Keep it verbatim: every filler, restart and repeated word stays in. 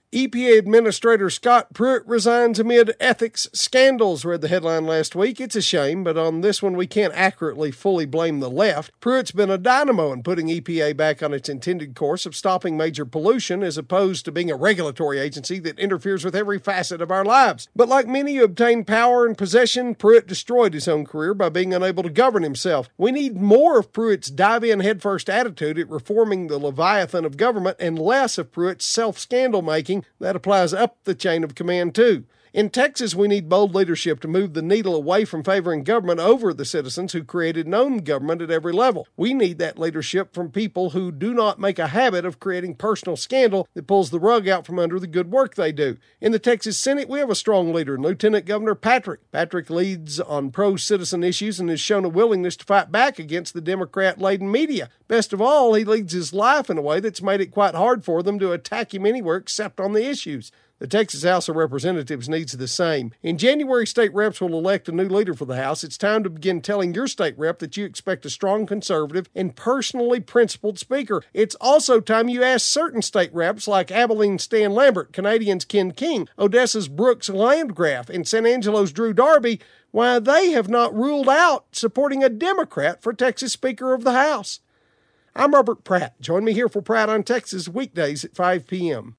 E P A Administrator Scott Pruitt resigns amid ethics scandals, read the headline last week. It's a shame, but on this one we can't accurately fully blame the left. Pruitt's been a dynamo in putting E P A back on its intended course of stopping major pollution as opposed to being a regulatory agency that interferes with every facet of our lives. But like many who obtain power and possession, Pruitt destroyed his own career by being unable to govern himself. We need more of Pruitt's dive-in headfirst attitude at reforming the Leviathan of government and less of Pruitt's self-scandal making. That applies up the chain of command, too. In Texas, we need bold leadership to move the needle away from favoring government over the citizens who created and own government at every level. We need that leadership from people who do not make a habit of creating personal scandal that pulls the rug out from under the good work they do. In the Texas Senate, we have a strong leader in Lieutenant Governor Patrick. Patrick leads on pro-citizen issues and has shown a willingness to fight back against the Democrat-laden media. Best of all, he leads his life in a way that's made it quite hard for them to attack him anywhere except on the issues. The Texas House of Representatives needs the same. In January, state reps will elect a new leader for the House. It's time to begin telling your state rep that you expect a strong conservative and personally principled speaker. It's also time you ask certain state reps like Abilene's Stan Lambert, Canadians' Ken King, Odessa's Brooks Landgraf, and San Angelo's Drew Darby why they have not ruled out supporting a Democrat for Texas Speaker of the House. I'm Robert Pratt. Join me here for Pratt on Texas weekdays at five p.m.